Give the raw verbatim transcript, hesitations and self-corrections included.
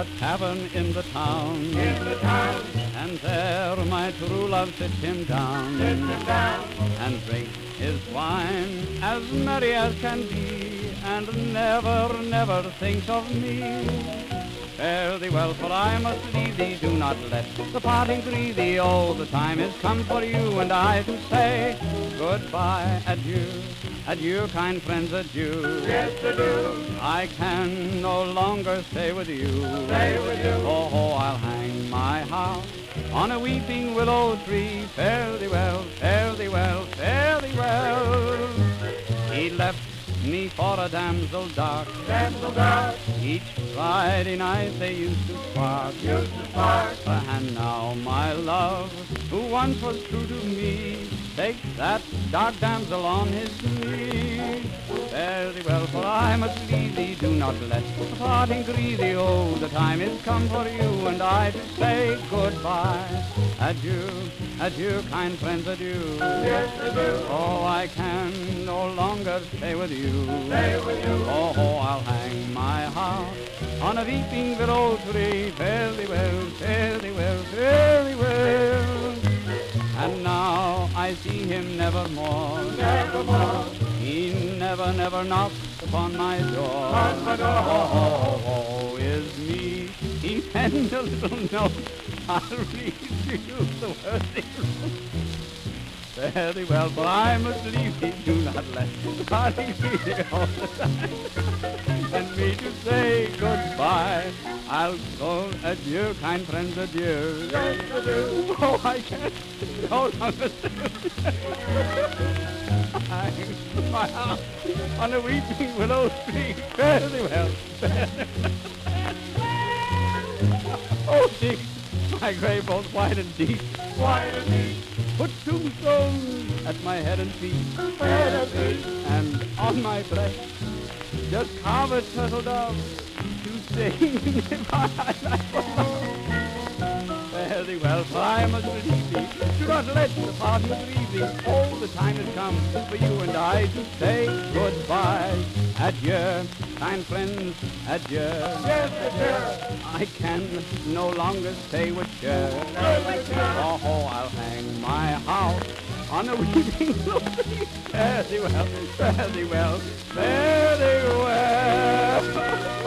tavern in the town, in the town, and there my true love sits him down, sit him down, and drinks his wine as merry as can be, and never, never thinks of me. Fare thee well, for I must leave thee, do not let the parting grieve thee. Oh, the time is come for you and I to say goodbye, adieu, adieu, kind friends, adieu. yes, adieu, I can no longer stay with you. stay with you, Oh, oh, I'll hang my house on a weeping willow tree. Fare thee well, fare thee well, fare thee well. He left me for a damsel dark. damsel dark, Each Friday night they used to spark. used to spark, And now my love, who once was true to me, takes that dark damsel on his knee. Fare thee well, for I must leave thee, do not let the parting grieve thee. Oh, the time is come for you and I to say goodbye. Adieu, adieu, kind friends, adieu. yes, adieu, Oh, I can no longer stay with you. stay with you, Oh, oh, I'll hang my house on a weeping willow tree. Fare thee well, fare thee well, fare thee well. And now I see him nevermore. nevermore, He never, never knocks upon my door. on my door, Oh, oh, oh, is me. He penned a little note. I'll read to you the worthy. Fare thee well, for I must leave thee. Do not let the parting be thee all the time. And me to say goodbye. I'll go, adieu, kind friends, adieu. yes, adieu, Oh, I can't no longer stay. I'm my house on a weeping willow tree. Fare thee well. Fare thee well. Oh, deep, my grave both wide and deep. white and neat, Put tombstones at my head and feet, head and feet, and on my breast just carve a turtle dove to sing if I like love. Fare thee well, for I must leave thee. Do not let the parting grieve thee. Oh, the time has come for you and I to say goodbye. Adieu, kind friends, adieu. yes, adieu, I can no longer stay with you. stay with you, Oh, oh, I'll hang my house on a weeping willow tree. Fare thee well, fare thee well, fare thee well.